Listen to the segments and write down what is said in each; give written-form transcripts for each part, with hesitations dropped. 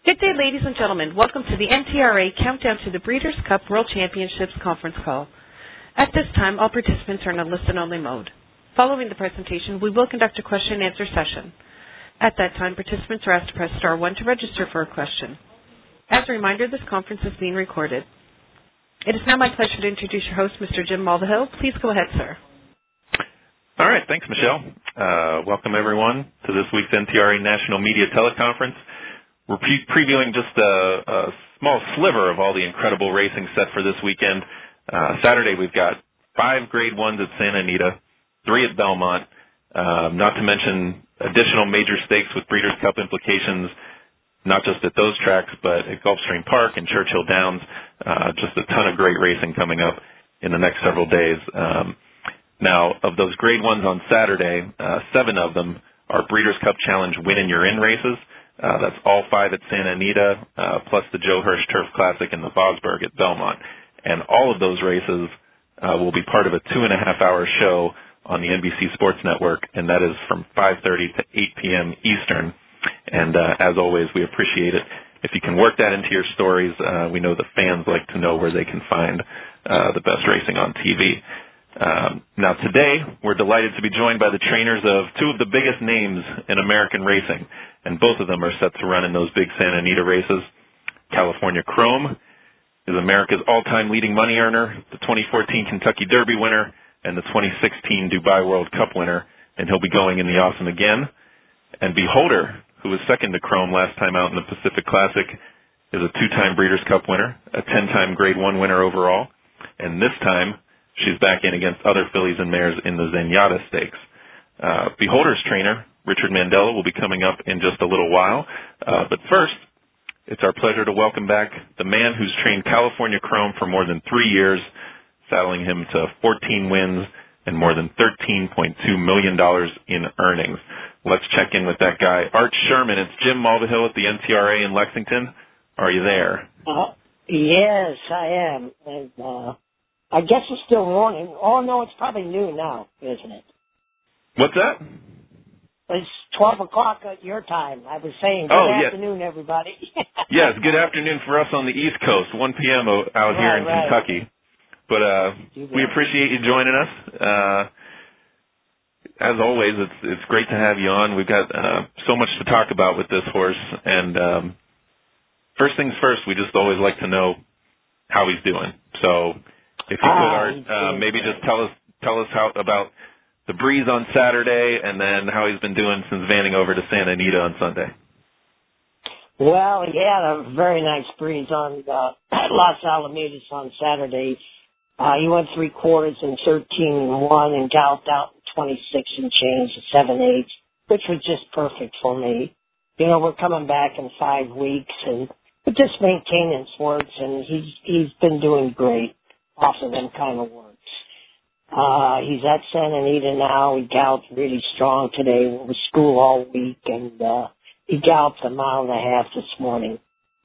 Good day, ladies and gentlemen. Welcome to the NTRA Countdown to the Breeders' Cup World Championships conference call. At this time, all participants are in a listen-only mode. Following the presentation, we will conduct a question-and-answer session. At that time, participants are asked to press star 1 to register for a question. As a reminder, this conference is being recorded. It is now my pleasure to introduce your host, Mr. Jim Mulvihill. Please go ahead, sir. All right. Thanks, Michelle. Welcome, everyone, to this week's NTRA National Media Teleconference. We're previewing just a small sliver of all the incredible racing set for this weekend. Saturday, we've got 5 Grade 1s at Santa Anita, 3 at Belmont, not to mention additional major stakes with Breeders' Cup implications, not just at those tracks, but at Gulfstream Park and Churchill Downs. Just a ton of great racing coming up in the next several days. Now, of those Grade 1s on Saturday, 7 of them are Breeders' Cup Challenge win-and-you're-in races. That's all 5 at Santa Anita, plus the Joe Hirsch Turf Classic and the Vosburg at Belmont. And all of those races will be part of a 2.5-hour show on the NBC Sports Network, and that is from 5:30 to 8 p.m. Eastern. And as always, we appreciate it. If you can work that into your stories, we know the fans like to know where they can find the best racing on TV. Now today, we're delighted to be joined by the trainers of 2 of the biggest names in American racing, and both of them are set to run in those big Santa Anita races. California Chrome is America's all-time leading money earner, the 2014 Kentucky Derby winner, and the 2016 Dubai World Cup winner, and he'll be going in the Awesome again. And Beholder, who was second to Chrome last time out in the Pacific Classic, is a 2-time Breeders' Cup winner, a 10-time Grade 1 winner overall, and this time she's back in against other fillies and mares in the Zenyatta Stakes. Beholder's trainer, Richard Mandella, will be coming up in just a little while. But first, it's our pleasure to welcome back the man who's trained California Chrome for more than 3 years, saddling him to 14 wins and more than $13.2 million in earnings. Let's check in with that guy, Art Sherman. It's Jim Mulvihill at the NTRA in Lexington. Are you there? Yes, I am. And, I guess it's still morning. Oh, no, it's probably noon now, isn't it? What's that? It's 12 o'clock at your time. I was saying good afternoon, everybody. Yes, good afternoon for us on the East Coast, 1 p.m. out here in Kentucky. But we appreciate you joining us. As always, it's great to have you on. We've got so much to talk about with this horse. And first things first, we just always like to know how he's doing. So if you could, Art, maybe just tell us how about the breeze on Saturday and then how he's been doing since vanning over to Santa Anita on Sunday. Well, he had a very nice breeze on Los Alamitos on Saturday. He went 3/4 in 13-1 and galloped out in 26 and change to 7/8, which was just perfect for me. You know, we're coming back in 5 weeks and we're just maintaining works, and he's been doing great off of them kind of works. He's at Santa Anita now. He galloped really strong today. We were school all week, and he galloped 1.5 miles this morning.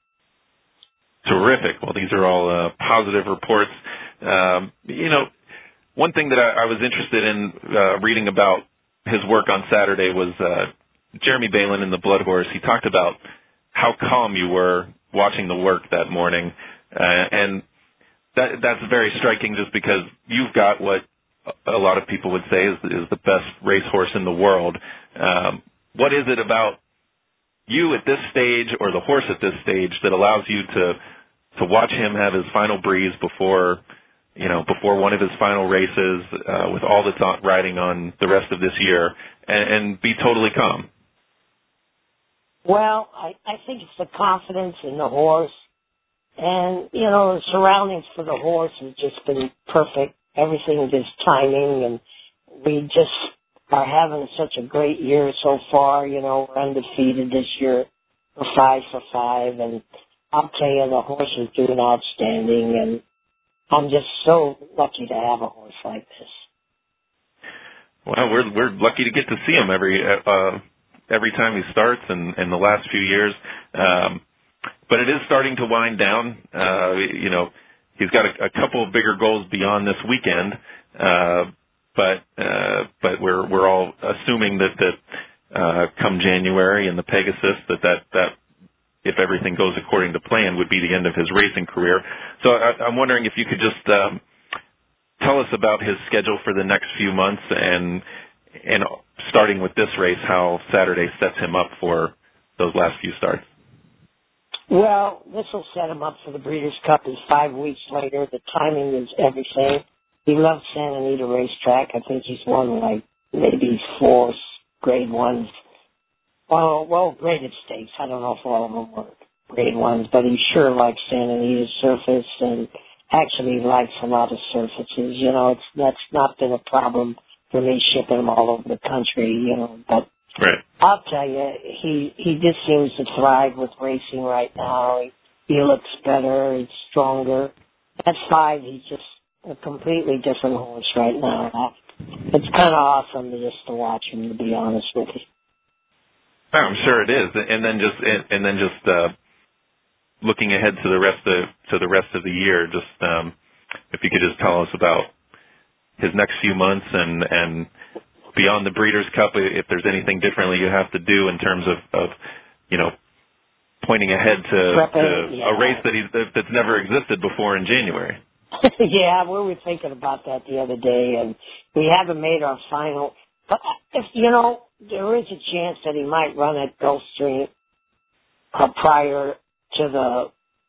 Terrific. Well, these are all positive reports. You know, one thing that I was interested in reading about his work on Saturday was Jeremy Balin in the Blood Horse. He talked about how calm you were watching the work that morning, and that's very striking just because you've got what a lot of people would say is the best racehorse in the world. What is it about you at this stage or the horse at this stage that allows you to watch him have his final breeze before one of his final races with all that's riding on the rest of this year and be totally calm? Well, I think it's the confidence in the horse. And, you know, the surroundings for the horse have just been perfect. Everything is timing, and we just are having such a great year so far. You know, we're undefeated this year. We're 5 for 5, and I'll tell you, the horse is doing outstanding, and I'm just so lucky to have a horse like this. Well, we're lucky to get to see him every time he starts, and in the last few years. But it is starting to wind down. You know, he's got a couple of bigger goals beyond this weekend. But we're all assuming that come January in the Pegasus that if everything goes according to plan, would be the end of his racing career. So I'm wondering if you could just tell us about his schedule for the next few months, and starting with this race, how Saturday sets him up for those last few starts. Well, this will set him up for the Breeders' Cup. Is 5 weeks later. The timing is everything. He loves Santa Anita Racetrack. I think he's won like maybe 4 grade ones. Well, graded stakes. I don't know if all of them were grade ones, but he sure likes Santa Anita's surface, and actually likes a lot of surfaces. You know, that's not been a problem for me shipping him all over the country, you know, but right. I'll tell you, he just seems to thrive with racing right now. He looks better, he's stronger. At 5, he's just a completely different horse right now. It's kind of awesome to watch him, to be honest with you. Oh, I'm sure it is. And then just looking ahead to the rest of the year, just if you could just tell us about his next few months and beyond the Breeders' Cup, if there's anything differently you have to do in terms of you know, pointing ahead to a race that's never existed before in January. Yeah, we were thinking about that the other day, and we haven't made our final. But if you know, there is a chance that he might run at Gulfstream prior to the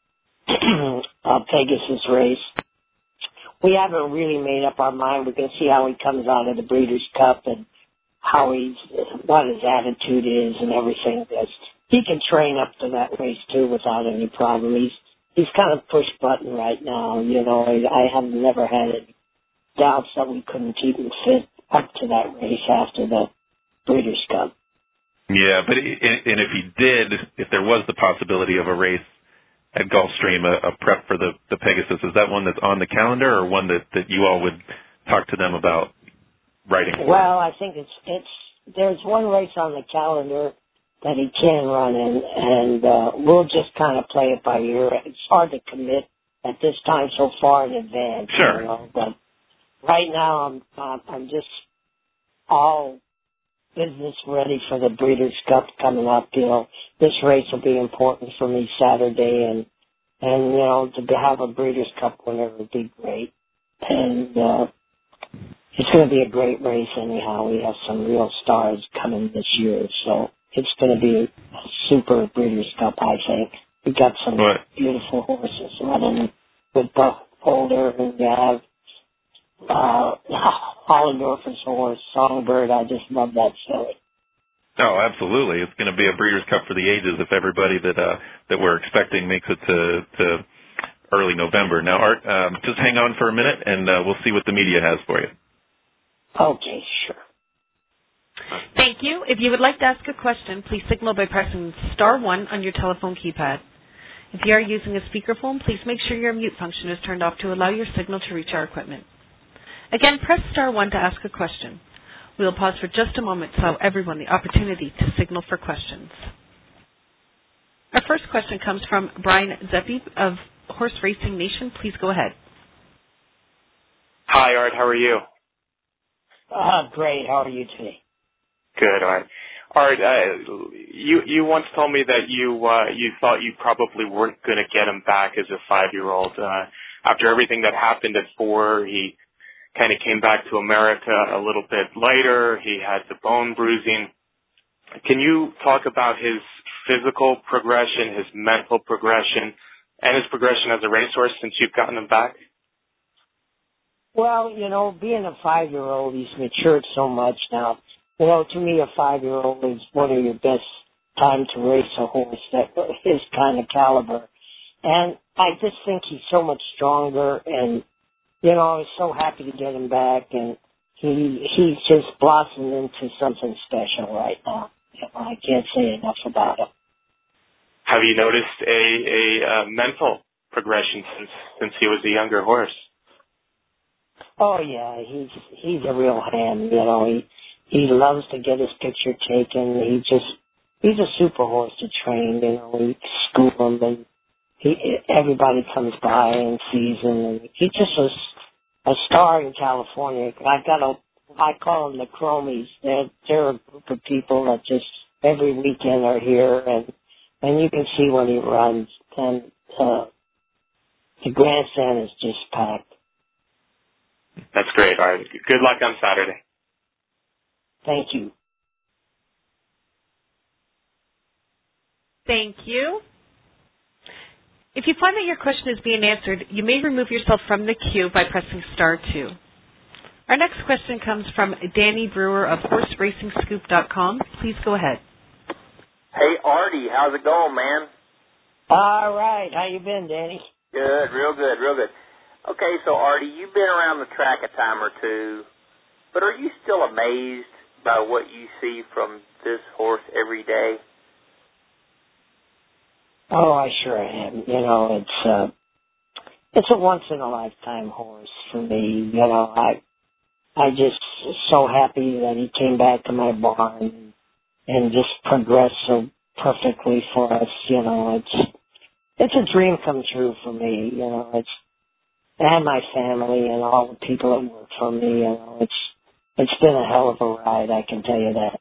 Pegasus race. We haven't really made up our mind. We're going to see how he comes out of the Breeders' Cup and what his attitude is and everything. He can train up to that race too without any problem. He's kind of push button right now. You know, I have never had any doubts that we couldn't keep him fit up to that race after the Breeders' Cup. Yeah, but and if there was the possibility of a race at Gulfstream, a prep for the Pegasus, is that one that's on the calendar, or one that you all would talk to them about writing for? Well, I think there's one race on the calendar that he can run in, and we'll just kind of play it by ear. It's hard to commit at this time so far in advance. Sure. You know, but right now I'm just all business ready for the Breeders' Cup coming up. You know, this race will be important for me Saturday, and you know, to have a Breeders' Cup winner would be great. And it's going to be a great race anyhow. We have some real stars coming this year, so it's going to be a super Breeders' Cup, I think. We've got some beautiful horses running with Buck Holder, and you have Hollendorfer's horse, Songbird. I just love that filly. Oh, absolutely. It's going to be a Breeders' Cup for the ages if everybody that we're expecting makes it to early November. Now, Art, just hang on for a minute, and we'll see what the media has for you. Okay, sure. Thank you. If you would like to ask a question, please signal by pressing *1 on your telephone keypad. If you are using a speakerphone, please make sure your mute function is turned off to allow your signal to reach our equipment. Again, press *1 to ask a question. We will pause for just a moment to allow everyone the opportunity to signal for questions. Our first question comes from Brian Zeppi of Horse Racing Nation. Please go ahead. Hi, Art. How are you? Great. How are you today? Good, Art. Art, you once told me that you thought you probably weren't going to get him back as a 5-year-old. After everything that happened at 4, he kind of came back to America a little bit later. He had the bone bruising. Can you talk about his physical progression, his mental progression, and his progression as a racehorse since you've gotten him back? Well, you know, being a 5-year-old, he's matured so much now. You know, to me, a 5-year-old is one of your best time to race a horse that his kind of caliber. And I just think he's so much stronger, and, you know, I was so happy to get him back, and he's just blossomed into something special right now. You know, I can't say enough about him. Have you noticed a mental progression since he was a younger horse? Oh yeah, he's a real hand. You know, he loves to get his picture taken. He's a super horse to train. You know, we school him, and everybody comes by and sees him, and he's just a star in California. I call them the Chromies. They're a group of people that just every weekend are here, and and you can see when he runs, and the grandstand is just packed. That's great. All right. Good luck on Saturday. Thank you. Thank you. If you find that your question is being answered, you may remove yourself from the queue by pressing star 2. Our next question comes from Danny Brewer of HorseRacingScoop.com. Please go ahead. Hey, Artie, how's it going, man? All right. How you been, Danny? Good, real good, real good. Okay, so Artie, you've been around the track a time or two, but are you still amazed by what you see from this horse every day? Oh, I sure am. You know, it's a once in a lifetime horse for me. You know, I just so happy that he came back to my barn and just progressed so perfectly for us. You know, it's a dream come true for me. You know, and my family and all the people that work for me. You know, it's been a hell of a ride. I can tell you that.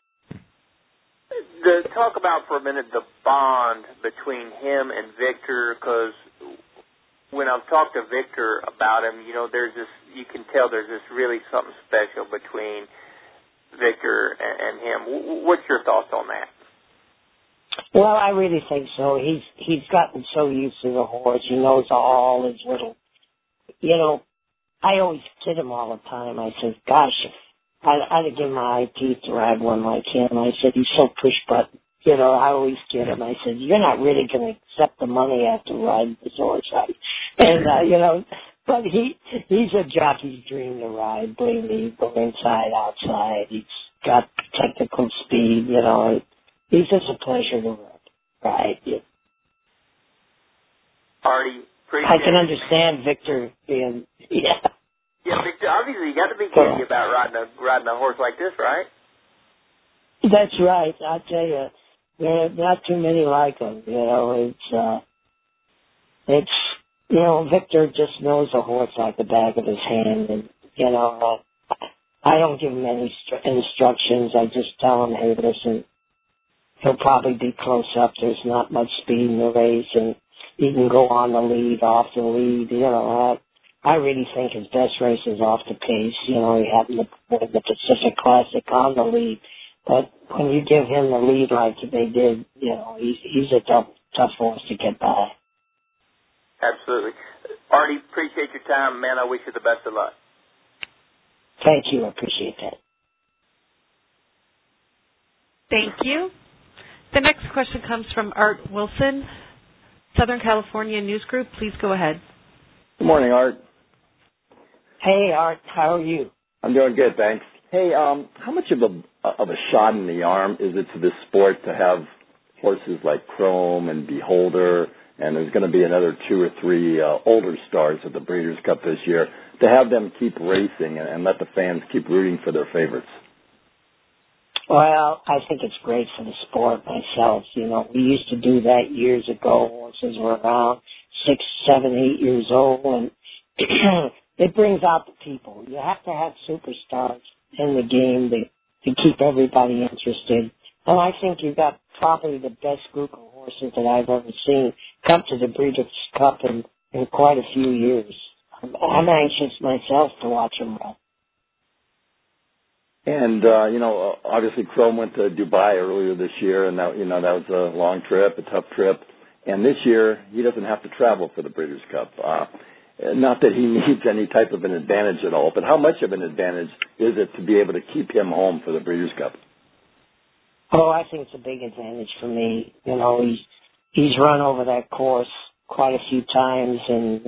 Talk about for a minute the bond between him and Victor, because when I've talked to Victor about him, you know, you can tell there's this really something special between Victor and him. What's your thoughts on that? Well, I really think so. He's gotten so used to the horse. He knows all his little, you know, I always kid him all the time. I said, gosh, I'd have given my eye teeth to ride one like him. I said, he's so push button. You know, I always kid him. I said, you're not really going to accept the money after riding this horse. And, you know, but he's a jockey's dream to ride. Believe me, go inside, outside. He's got technical speed, you know. He's just a pleasure to ride. Yeah. Artie, I can understand Victor being, yeah. Yeah, Victor, obviously you got to be giddy about riding a horse like this, right? That's right. I tell you, there are not too many like him. You know, it's you know, Victor just knows the horse like the back of his hand, and you know, I don't give him any instructions. I just tell him, hey, listen, he'll probably be close up. There's not much speed in the race, and he can go on the lead, off the lead. You know, I really think his best race is off the pace. You know, he happened to win the Pacific Classic on the lead. But when you give him the lead like they did, you know, he's a tough horse to get by. Absolutely. Artie, appreciate your time, man. I wish you the best of luck. Thank you. I appreciate that. Thank you. The next question comes from Art Wilson, Southern California News Group. Please go ahead. Good morning, Art. Hey, Art. How are you? I'm doing good, thanks. Hey, how much of a shot in the arm is it to this sport to have horses like Chrome and Beholder, and there's going to be another 2 or 3 older stars at the Breeders' Cup this year, to have them keep racing and let the fans keep rooting for their favorites? Well, I think it's great for the sport myself. You know, we used to do that years ago. Horses were around 6, 7, 8 years old, and it brings out the people. You have to have superstars in the game to keep everybody interested. And I think you've got probably the best group of horses that I've ever seen come to the Breeders' Cup in quite a few years. I'm anxious myself to watch them run. And, you know, obviously Chrome went to Dubai earlier this year, and that, you know, that was a long trip, a tough trip. And this year, he doesn't have to travel for the Breeders' Cup. Not that he needs any type of an advantage at all, but how much of an advantage is it to be able to keep him home for the Breeders' Cup? Oh, I think it's a big advantage for me. You know, he's run over that course quite a few times, and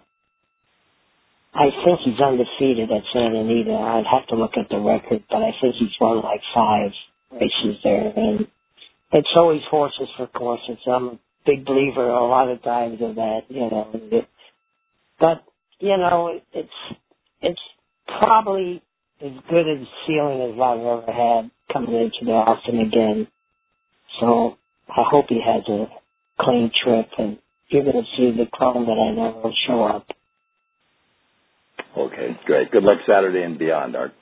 I think he's undefeated at Santa Anita. I'd have to look at the record, but I think he's won like 5 races there. And it's always horses for courses. I'm a big believer a lot of times of that, you know. But, you know, it's probably as good a feeling as I've ever had coming into the Austin again. So I hope he has a clean trip, and you're going to see the Chrome that I know will show up. Okay, great. Good luck Saturday and beyond, Art.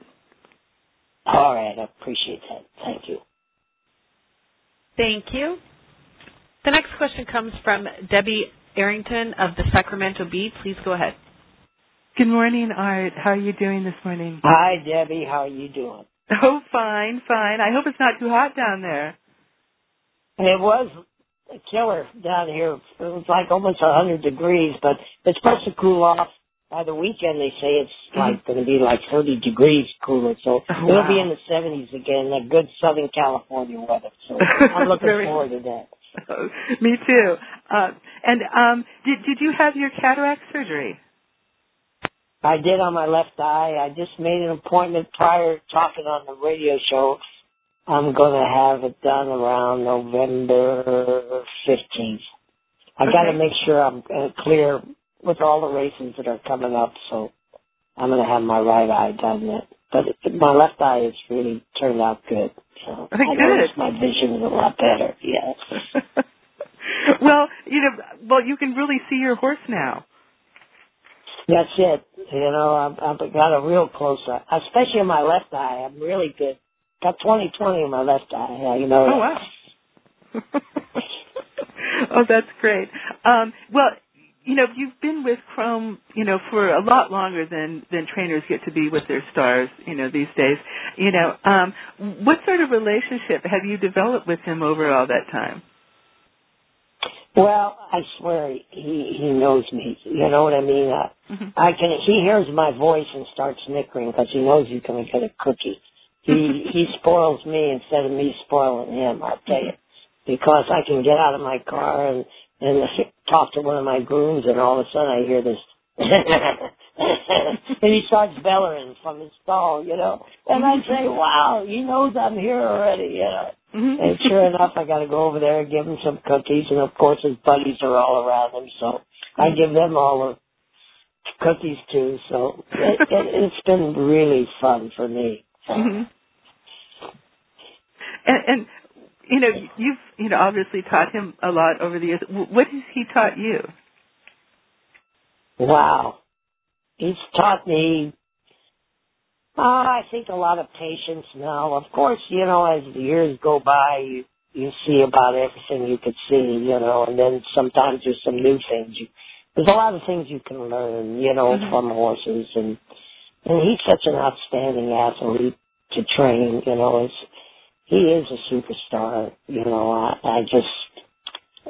All right, I appreciate that. Thank you. Thank you. The next question comes from Debbie Arrington of the Sacramento Bee. Please go ahead. Good morning, Art. How are you doing this morning? Hi, Debbie. How are you doing? Oh, fine. I hope it's not too hot down there. It was a killer down here. It was like almost 100 degrees, but it's supposed to cool off. By the weekend, they say it's like going to be like 30 degrees cooler, so it'll be in the 70s again, that good Southern California weather. So I'm looking forward to that. Me too. Did you have your cataract surgery? I did on my left eye. I just made an appointment prior to talking on the radio show. I'm going to have it done around November 15th. I got to make sure I'm clear with all the races that are coming up, so I'm going to have my right eye done yet. But my left eye has really turned out good. So I noticed my vision is a lot better, yes. Well, you can really see your horse now. That's it. I've got a real close eye, especially in my left eye. I'm really good. Got 20/20 in my left eye. Oh, wow. Oh, that's great. Well, you've been with Chrome, for a lot longer than trainers get to be with their stars, these days. What sort of relationship have you developed with him over all that time? Well, I swear he knows me. You know what I mean? He hears my voice and starts snickering because he knows he's going to get a cookie. He spoils me instead of me spoiling him, I'll tell you. Because I can get out of my car and talk to one of my grooms, and all of a sudden I hear this, and he starts bellowing from his stall, And I say, wow, he knows I'm here already, And sure enough, I got to go over there and give him some cookies, and of course his buddies are all around him, so I give them all the cookies too. So it's been really fun for me. Mm-hmm. And you've obviously taught him a lot over the years. What has he taught you? Wow. He's taught me, I think, a lot of patience now. Of course, as the years go by, you see about everything you could see, and then sometimes there's some new things. There's a lot of things you can learn, from horses. And he's such an outstanding athlete to train, he is a superstar, I just,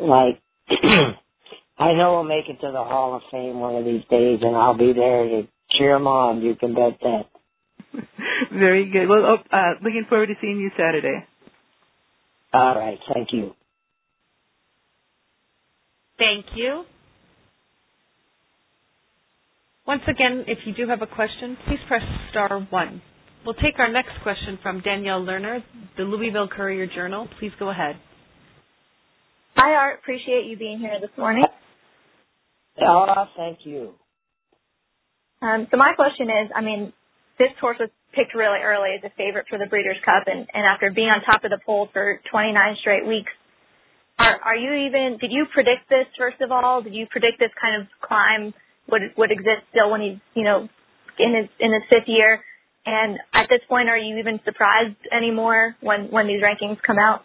I know he'll make it to the Hall of Fame one of these days, and I'll be there to cheer him on, you can bet that. Very good. Well, looking forward to seeing you Saturday. All right, thank you. Thank you. Once again, if you do have a question, please press star 1. We'll take our next question from Danielle Lerner, the Louisville Courier-Journal. Please go ahead. Hi, Art. Appreciate you being here this morning. Oh, thank you. So my question is, this horse was picked really early as a favorite for the Breeders' Cup, and after being on top of the poll for 29 straight weeks, did you predict this, first of all? Did you predict this kind of climb would exist still when he's, in his fifth year? And at this point, are you even surprised anymore when these rankings come out?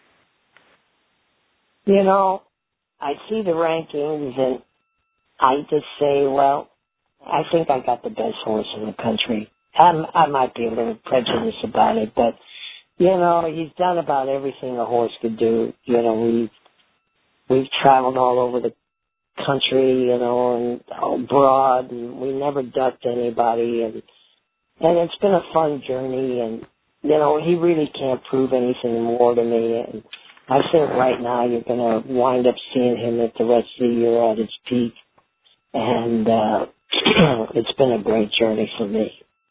I see the rankings and I just say, well, I think I got the best horse in the country. I might be a little prejudiced about it, but, he's done about everything a horse could do. We've traveled all over the country, and abroad, and we never ducked anybody, and it's been a fun journey, and, he really can't prove anything more to me, and I think right now you're going to wind up seeing him at the rest of the year at his peak, and it's been a great journey for me.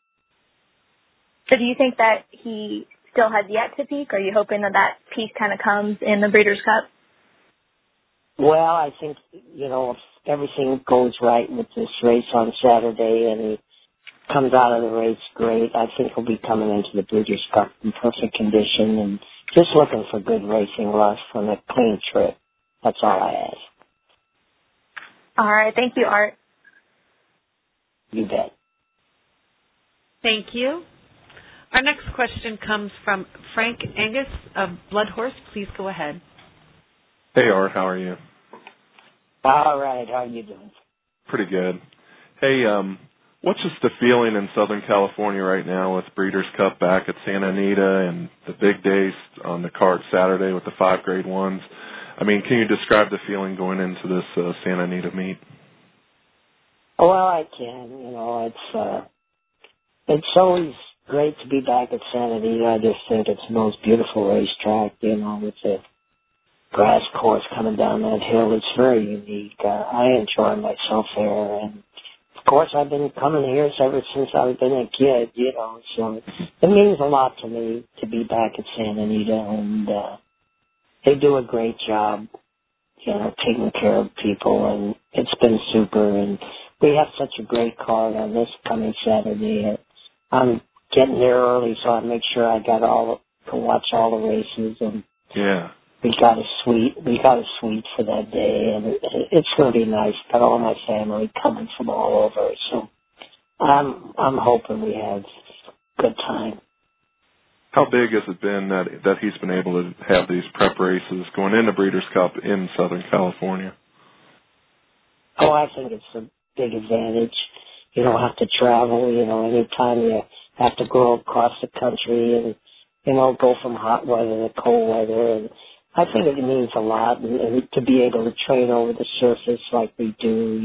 So do you think that he still has yet to peak? Are you hoping that peak kind of comes in the Breeders' Cup? Well, I think, if everything goes right with this race on Saturday and he comes out of the race great, I think he'll be coming into the Breeders' Cup in perfect condition and just looking for good racing lust on a clean trip. That's all I ask. All right. Thank you, Art. You bet. Thank you. Our next question comes from Frank Angus of Bloodhorse. Please go ahead. Hey, Art. How are you? All right. How are you doing? Pretty good. Hey, what's just the feeling in Southern California right now with Breeders' Cup back at Santa Anita and the big days on the card Saturday with the 5 Grade 1s? I mean, can you describe the feeling going into this Santa Anita meet? Well, I can. It's always great to be back at Santa Anita. I just think it's the most beautiful racetrack, with the grass course coming down that hill. It's very unique. I enjoy myself there, and of course I've been coming here ever since I've been a kid, so it means a lot to me to be back at Santa Anita, and they do a great job, taking care of people, and it's been super, and we have such a great card on this coming Saturday. I'm getting there early, so I make sure I got to watch all the races, and yeah. We got a suite for that day, and it's going to be nice. Got all my family coming from all over, so I'm hoping we have a good time. How big has it been that he's been able to have these prep races going into Breeders' Cup in Southern California? Oh, I think it's a big advantage. You don't have to travel. Anytime you have to go across the country and go from hot weather to cold weather, and I think it means a lot, and to be able to train over the surface like we do,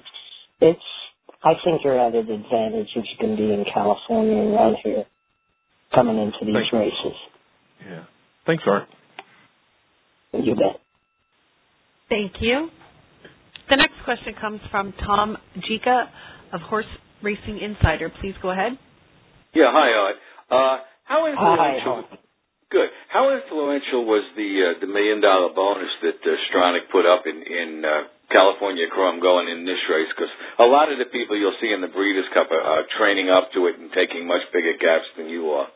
I think you're at an advantage if you can be in California and right here coming into these races. Yeah. Thanks, Art. You bet. Thank you. The next question comes from Tom Jica of Horse Racing Insider. Please go ahead. Yeah, hi, Art. How influential? Hi. Good. How influential was the $1 million bonus that Stronach put up in California Chrome going in this race? Because a lot of the people you'll see in the Breeders' Cup are training up to it and taking much bigger gaps than you are.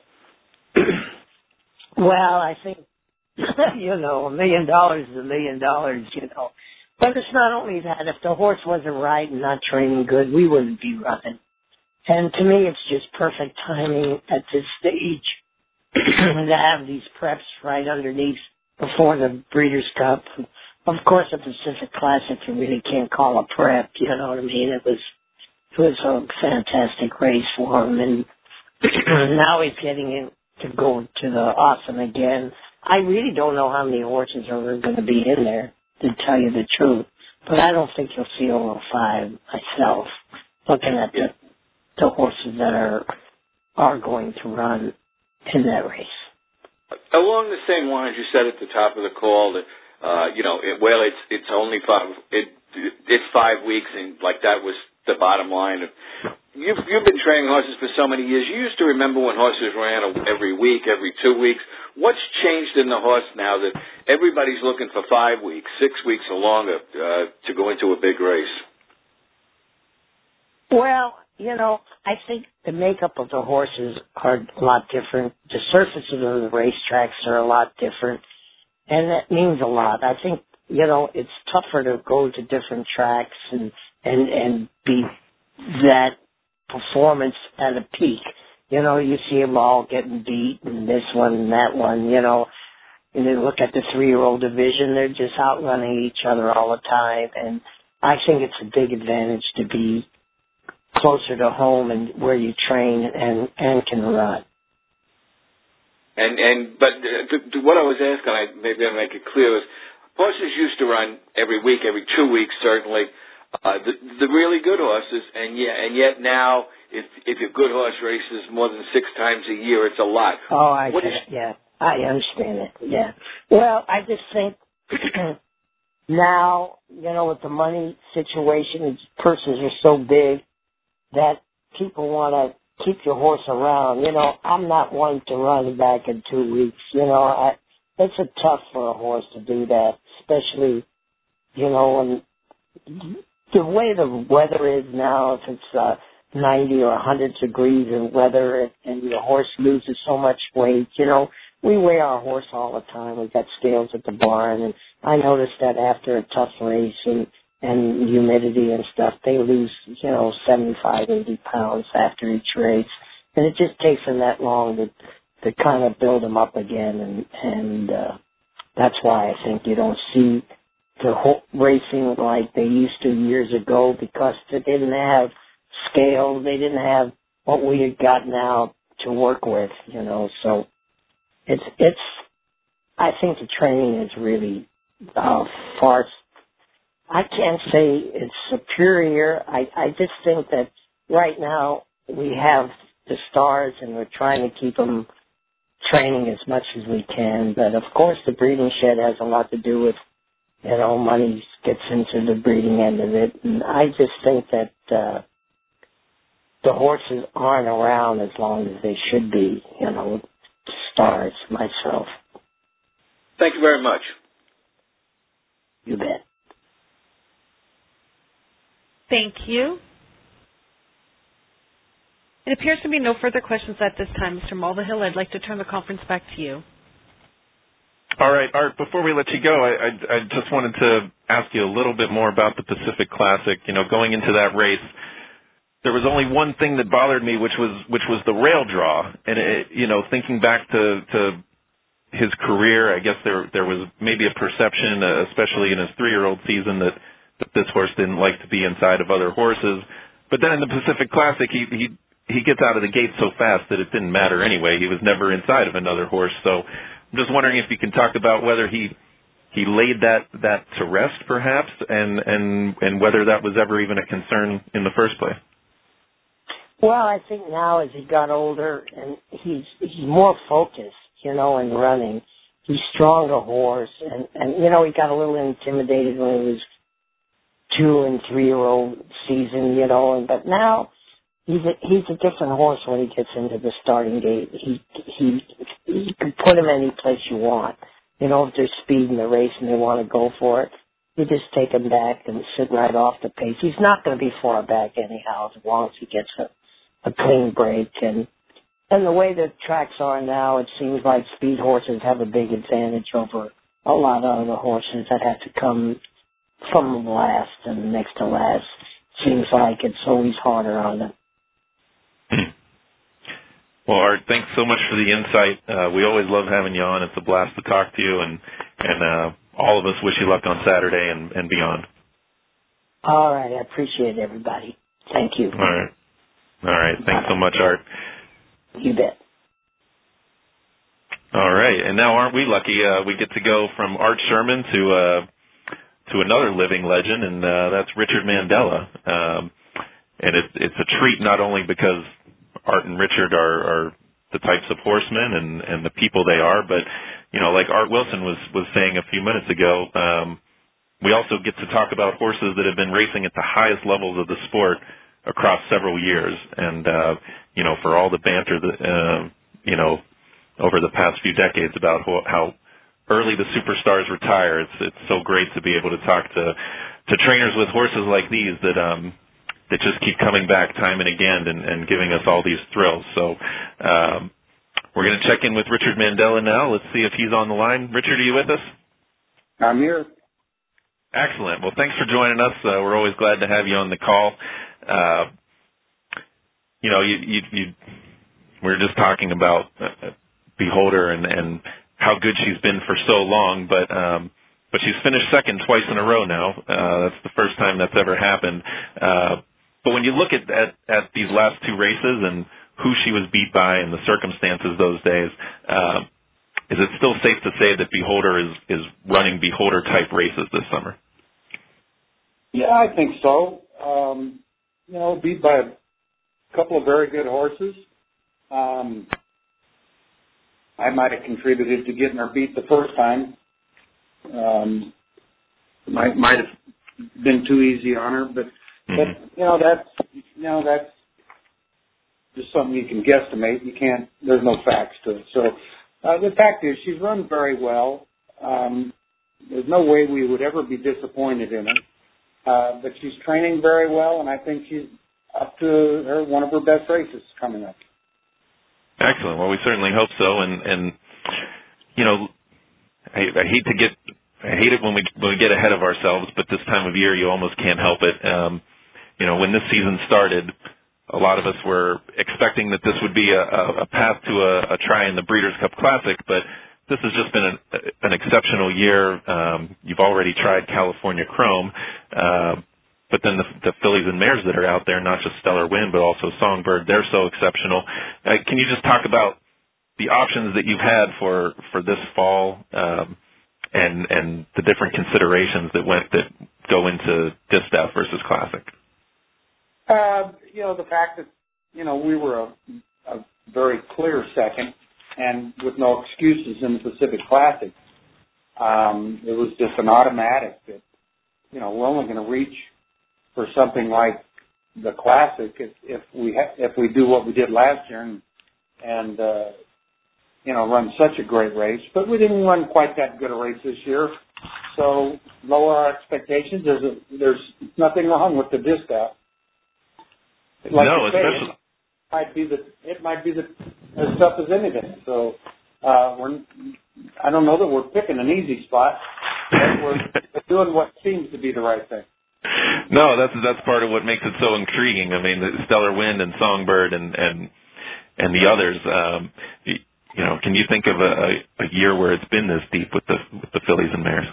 Well, I think $1 million is $1 million. But it's not only that. If the horse wasn't right and not training good, we wouldn't be running. And to me, it's just perfect timing at this stage to have these preps right underneath before the Breeders' Cup. Of course, the Pacific Classic, you really can't call a prep, you know what I mean? It was a fantastic race for him, and now he's getting in to go to the Awesome again. I really don't know how many horses are going to be in there, to tell you the truth, but I don't think you'll see over 5 myself, looking at the horses that are going to run in that race. Along the same lines, you said at the top of the call that it's only 5 weeks, and like that was the bottom line. You've been training horses for so many years. You used to remember when horses ran every week, every 2 weeks. What's changed in the horse now that everybody's looking for 5 weeks, 6 weeks or longer to go into a big race? Well, I think the makeup of the horses are a lot different. The surfaces of the racetracks are a lot different, and that means a lot. I think, it's tougher to go to different tracks and be that performance at a peak. You see them all getting beat, and this one and that one, and then look at the 3-year-old division, they're just outrunning each other all the time, and I think it's a big advantage to be closer to home and where you train and can run. But what I was asking, maybe I'll make it clear, is horses used to run every week, every 2 weeks, certainly. The really good horses, and yet now, if your good horse races more than 6 times a year, it's a lot. Oh, I understand it. Yeah. Well, I just think now, with the money situation, purses are so big that people want to keep your horse around. I'm not one to run back in 2 weeks. It's tough for a horse to do that, especially, when the way the weather is now, if it's 90 or 100 degrees in weather and your horse loses so much weight, we weigh our horse all the time. We've got scales at the barn, and I noticed that after a tough race and humidity and stuff, they lose, 75, 80 pounds after each race. And it just takes them that long to kind of build them up again. And that's why I think you don't see the racing like they used to years ago, because they didn't have scales, they didn't have what we had got now to work with, so it's I think the training is really far. I can't say it's superior. I just think that right now we have the stars and we're trying to keep them training as much as we can. But of course the breeding shed has a lot to do with, money gets into the breeding end of it. And I just think that the horses aren't around as long as they should be, stars myself. Thank you very much. You bet. Thank you. It appears to be no further questions at this time, Mr. Mulvihill. I'd like to turn the conference back to you. All right, Art, before we let you go, I just wanted to ask you a little bit more about the Pacific Classic. Going into that race, there was only one thing that bothered me, which was the rail draw. And, thinking back to his career, I guess there was maybe a perception, especially in his 3-year-old season, that this horse didn't like to be inside of other horses. But then in the Pacific Classic, he gets out of the gate so fast that it didn't matter anyway. He was never inside of another horse. So I'm just wondering if you can talk about whether he laid that to rest, perhaps, and whether that was ever even a concern in the first place. Well, I think now as he got older and he's more focused, in running. He's stronger horse, and he got a little intimidated when he was 2- and 3-year-old season, but now he's a different horse when he gets into the starting gate. You can put him any place you want. If there's speed in the race and they want to go for it, you just take him back and sit right off the pace. He's not going to be far back anyhow as long as he gets a clean break. And the way the tracks are now, it seems like speed horses have a big advantage over a lot of other horses that have to come from last and next to last. Seems like it's always harder on them. Well, Art, thanks so much for the insight. We always love having you on. It's a blast to talk to you, and all of us wish you luck on Saturday and beyond. All right. I appreciate it, everybody. Thank you. All right. Thanks so much, Art. You bet. All right. And now aren't we lucky? We get to go from Art Sherman to another living legend, and that's Richard Mandella. And it's a treat not only because Art and Richard are the types of horsemen and the people they are, but, like Art Wilson was saying a few minutes ago, we also get to talk about horses that have been racing at the highest levels of the sport across several years. And, for all the banter that, over the past few decades about how early the superstars retire, it's so great to be able to talk to trainers with horses like these that just keep coming back time and again and giving us all these thrills. So we're going to check in with Richard Mandella now. Let's see if he's on the line. Richard, are you with us? I'm here. Excellent. Well, thanks for joining us. We're always glad to have you on the call. We were just talking about Beholder and how good she's been for so long, but she's finished second twice in a row now. That's the first time that's ever happened. But when you look at these last two races and who she was beat by and the circumstances those days, is it still safe to say that Beholder is running Beholder-type races this summer? Yeah, I think so. Beat by a couple of very good horses. I might have contributed to getting her beat the first time. Might have been too easy on her, but that's just something you can guesstimate. You can't. There's no facts to it. So the fact is, she's run very well. There's no way we would ever be disappointed in her. But she's training very well, and I think she's up to one of her best races coming up. Excellent. Well, we certainly hope so. And I hate it when we get ahead of ourselves, but this time of year you almost can't help it. When this season started, a lot of us were expecting that this would be a path to a try in the Breeders' Cup Classic, but this has just been an exceptional year. You've already tried California Chrome, but then the fillies and mares that are out there, not just Stellar Wind, but also Songbird, they're so exceptional. Can you just talk about the options that you've had for this fall and the different considerations that go into Distaff versus Classic? The fact that, we were a very clear second and with no excuses in the Pacific Classic. It was just an automatic that, we're only going to reach for something like the Classic if we do what we did last year and run such a great race. But we didn't run quite that good a race this year, so lower our expectations. There's nothing wrong with the Distaff. Like no, especially it might be as tough as anything. So I don't know that we're picking an easy spot, but we're doing what seems to be the right thing. No, that's part of what makes it so intriguing. I mean, the Stellar Wind and Songbird and the others. Can you think of a year where it's been this deep with the fillies and mares?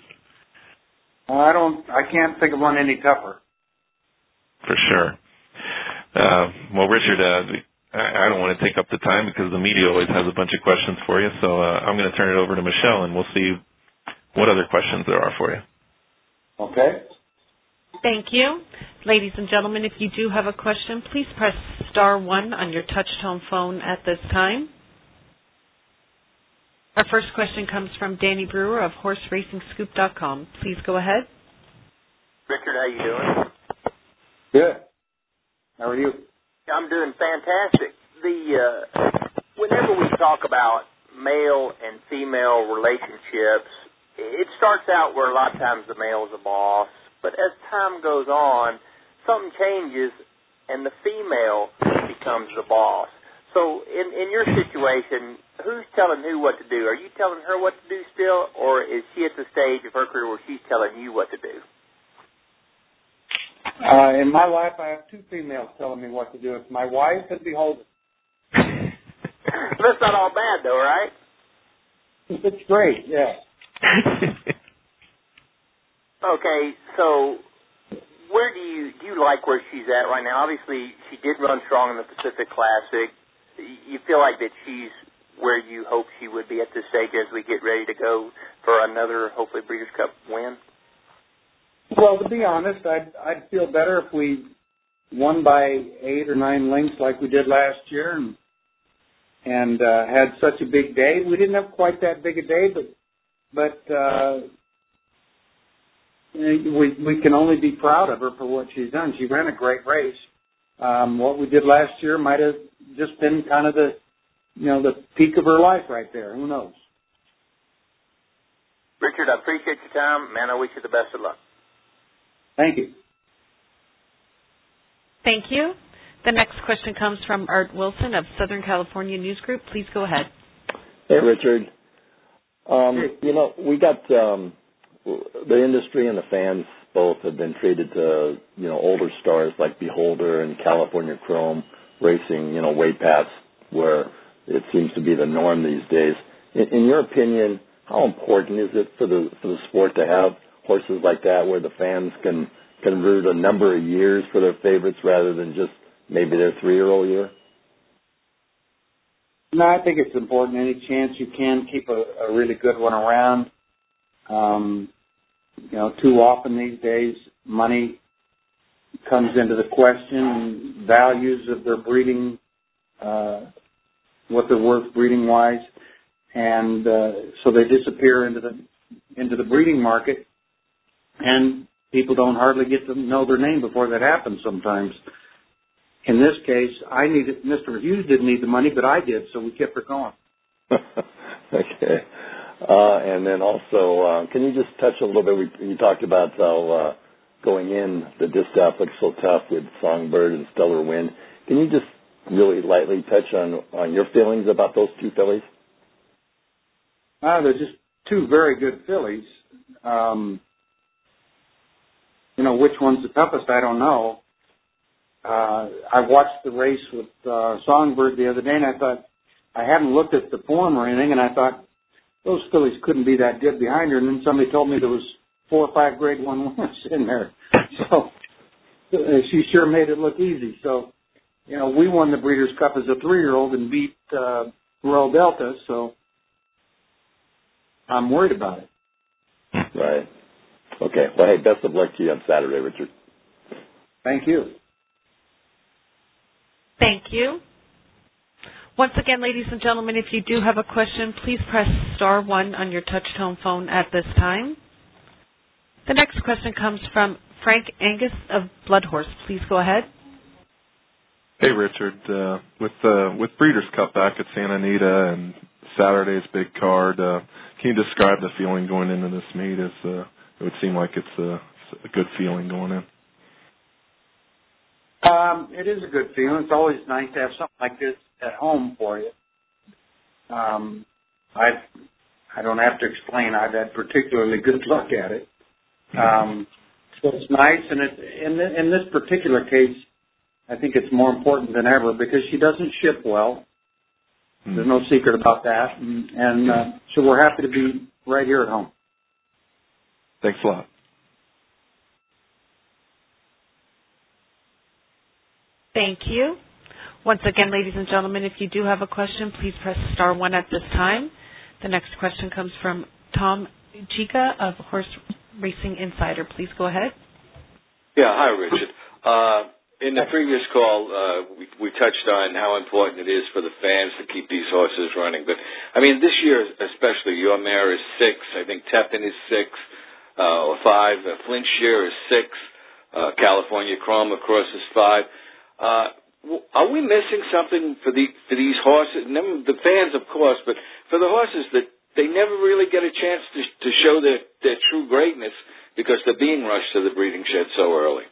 I can't think of one any tougher. For sure. Well, Richard, I don't want to take up the time because the media always has a bunch of questions for you. So I'm going to turn it over to Michelle, and we'll see what other questions there are for you. Okay. Thank you. Ladies and gentlemen, if you do have a question, please press *1 on your touch-tone phone at this time. Our first question comes from Danny Brewer of HorseRacingScoop.com. Please go ahead. Richard, how you doing? Good. How are you? I'm doing fantastic. Whenever we talk about male and female relationships, it starts out where a lot of times the male is a boss, but as time goes on, something changes and the female becomes the boss. So in your situation, who's telling who what to do? Are you telling her what to do still, or is she at the stage of her career where she's telling you what to do? In my life, I have two females telling me what to do. It's my wife and Beholder. That's not all bad, though, right? It's great, yeah. Okay, so where do you like where she's at right now? Obviously, she did run strong in the Pacific Classic. You feel like that she's where you hope she would be at this stage as we get ready to go for another, hopefully, Breeders' Cup win? Well, to be honest, I'd feel better if we won by 8 or 9 lengths like we did last year and had such a big day. We didn't have quite that big a day, but we can only be proud of her for what she's done. She ran a great race. What we did last year might have just been kind of the peak of her life right there. Who knows? Richard, I appreciate your time. Man, I wish you the best of luck. Thank you. Thank you. The next question comes from Art Wilson of Southern California News Group. Please go ahead. Hey, Richard. We got the industry and the fans both have been treated to, older stars like Beholder and California Chrome racing, way past where it seems to be the norm these days. In your opinion, how important is it for the sport to have horses like that where the fans can root a number of years for their favorites rather than just maybe their 3-year-old year? No, I think it's important. Any chance you can keep a really good one around. Too often these days, money comes into the question, values of their breeding, what they're worth breeding-wise, and so they disappear into the breeding market, and people don't hardly get to know their name before that happens sometimes. In this case, Mr. Hughes didn't need the money, but I did, so we kept her going. Okay. And then also, can you just touch a little bit, you talked about how going in, the Distaff looks so tough with Songbird and Stellar Wind. Can you just really lightly touch on your feelings about those two fillies? They're just two very good fillies. Which one's the toughest, I don't know. I watched the race with Songbird the other day, and I thought, I hadn't looked at the form or anything, and I thought, those fillies couldn't be that good behind her. And then somebody told me there was 4 or 5 Grade 1 winners in there. So she sure made it look easy. So, we won the Breeders' Cup as a 3-year-old and beat Royal Delta. So I'm worried about it. Right. Okay. Well, hey, best of luck to you on Saturday, Richard. Thank you. Thank you. Once again, ladies and gentlemen, if you do have a question, please press star 1 on your touch-tone phone at this time. The next question comes from Frank Angus of Bloodhorse. Please go ahead. Hey, Richard. With Breeders' Cup back at Santa Anita and Saturday's big card, can you describe the feeling going into this meet? It would seem like it's a good feeling going in. It is a good feeling. It's always nice to have something like this at home for you. I don't have to explain. I've had particularly good luck at it. So it's nice, and in this particular case, I think it's more important than ever because she doesn't ship well. There's no secret about that, and so we're happy to be right here at home. Thanks a lot. Thank you. Once again, ladies and gentlemen, if you do have a question, please press star 1 at this time. The next question comes from Tom Chica of Horse Racing Insider. Please go ahead. Yeah, hi, Richard. In the previous call, we touched on how important it is for the fans to keep these horses running. But, this year especially, your mare is 6. I think Tepin is 6 or 5. Flintshire is 6. California Chrome, of course, is 5. Are we missing something for these horses? The fans, of course, but for the horses that they never really get a chance to show their true greatness because they're being rushed to the breeding shed so early.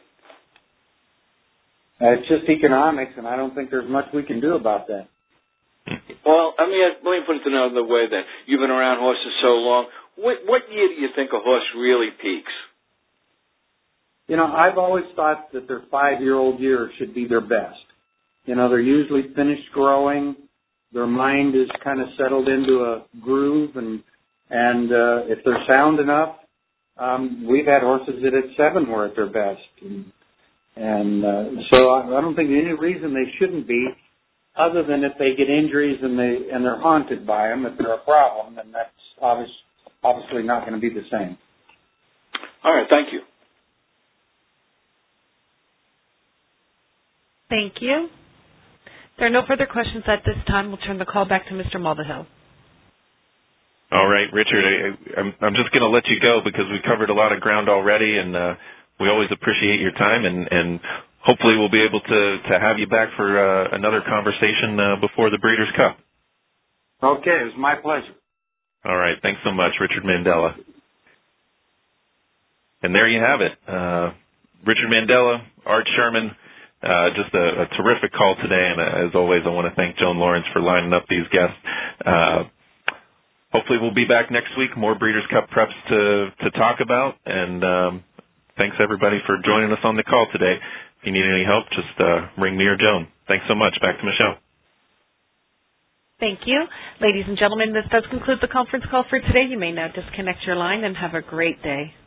It's just economics, and I don't think there's much we can do about that. Well, let me put it another way then. You've been around horses so long. What year do you think a horse really peaks? I've always thought that their 5-year-old year should be their best. They're usually finished growing. Their mind is kind of settled into a groove, and if they're sound enough, we've had horses that at 7 were at their best. And so I don't think any reason they shouldn't be, other than if they get injuries and they're haunted by them. If they're a problem, then that's obviously not going to be the same. All right, thank you. Thank you. There are no further questions at this time. We'll turn the call back to Mr. Mulvihill. All right, Richard, I'm just going to let you go because we covered a lot of ground already, and we always appreciate your time, and hopefully we'll be able to have you back for another conversation before the Breeders' Cup. Okay, it was my pleasure. All right, thanks so much, Richard Mandella. And there you have it. Richard Mandella, Art Sherman, just a terrific call today, and as always, I want to thank Joan Lawrence for lining up these guests. Hopefully we'll be back next week, more Breeders' Cup preps to talk about, and thanks everybody for joining us on the call today. If you need any help, just ring me or Joan. Thanks so much. Back to Michelle. Thank you. Ladies and gentlemen, this does conclude the conference call for today. You may now disconnect your line and have a great day.